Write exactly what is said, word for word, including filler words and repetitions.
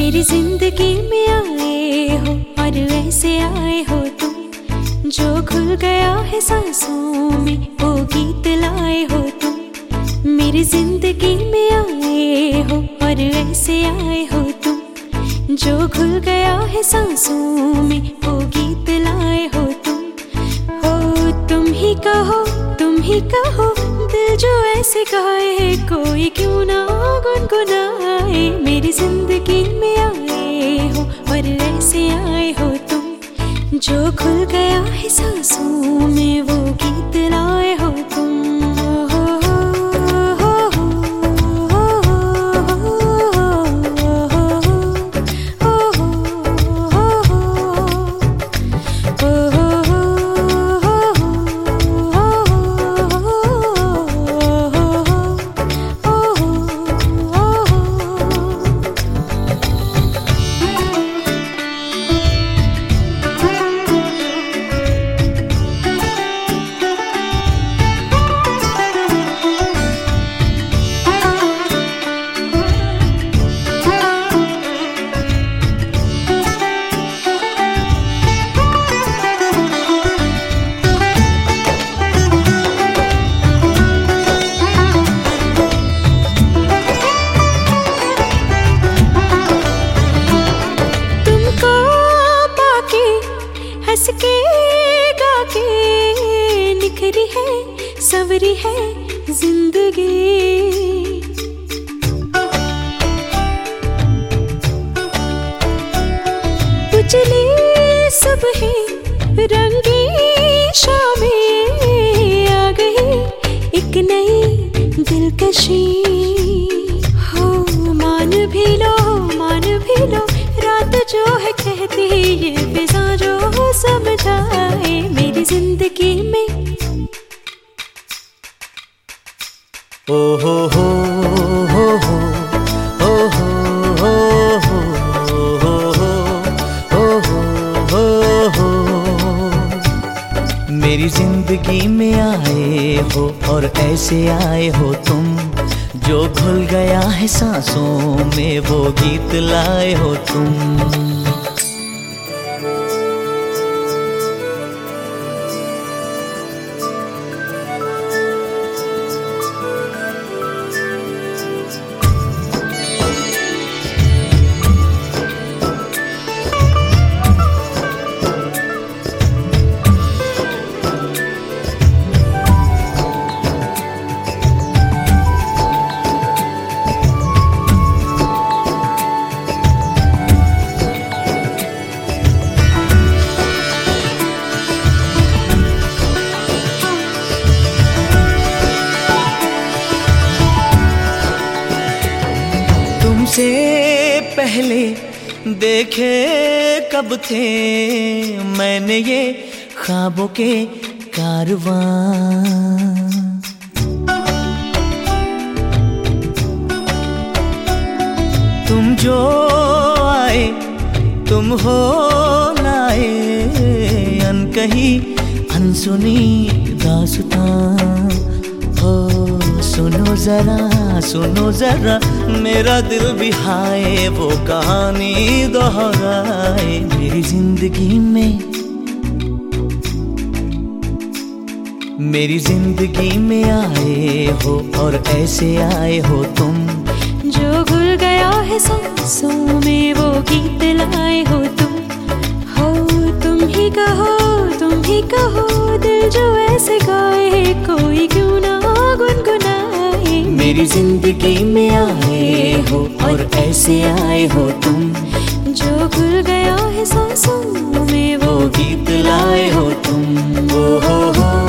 मेरी जिंदगी में आए हो और ऐसे आए हो तुम, जो घुल गया है सांसों में वो गीत लाए हो तुम। मेरी जिंदगी में आए हो और ऐसे आए हो तुम, जो घुल गया है सांसों में वो गीत लाए हो तुम। हो तुम ही कहो, तुम ही कहो, दिल जो ऐसे गाए है कोई क्यों ना गुनगुनाए। मेरी जिंदगी में आए हो और ऐसे आए हो तुम, जो खुल गया है सांसों में वो गीत लाए हो तुम। हंस के गा के निखरी है संवरी है जिंदगी, उजली सुबह रंगी शामें आ गई एक नई दिलकशी। हो मान भी लो, मान भी लो, रात जो है कहती ये फिजा जो समझाए। मेरी जिंदगी में ओ हो हो हो हो ओ हो हो हो हो हो हो। मेरी जिंदगी में आए हो और ऐसे आए हो तुम, जो घुल गया है सांसों में वो गीत लाए हो तुम। तुमसे पहले देखे कब थे मैंने ये ख्वाबों के कारवां। तुम जो आए तुम हो लाए अनकही अनसुनी दास्तां। हो सुनो जरा, सुनो जरा, मेरा दिल भी हाय वो कहानी दोहराए। मेरी जिंदगी में, मेरी जिंदगी में आए हो और ऐसे आए हो तुम, जो घुल गया है सांसों में वो गीत लाए हो तुम। हो तुम ही कहो, तुम ही कहो, दिल जो ऐसे गाए है कोई क्यों ना गुनगुनाए। मेरी जिंदगी में आए हो और ऐसे आए हो तुम, जो घुल गया है सांसों में वो गीत लाए हो तुम। ओ हो हो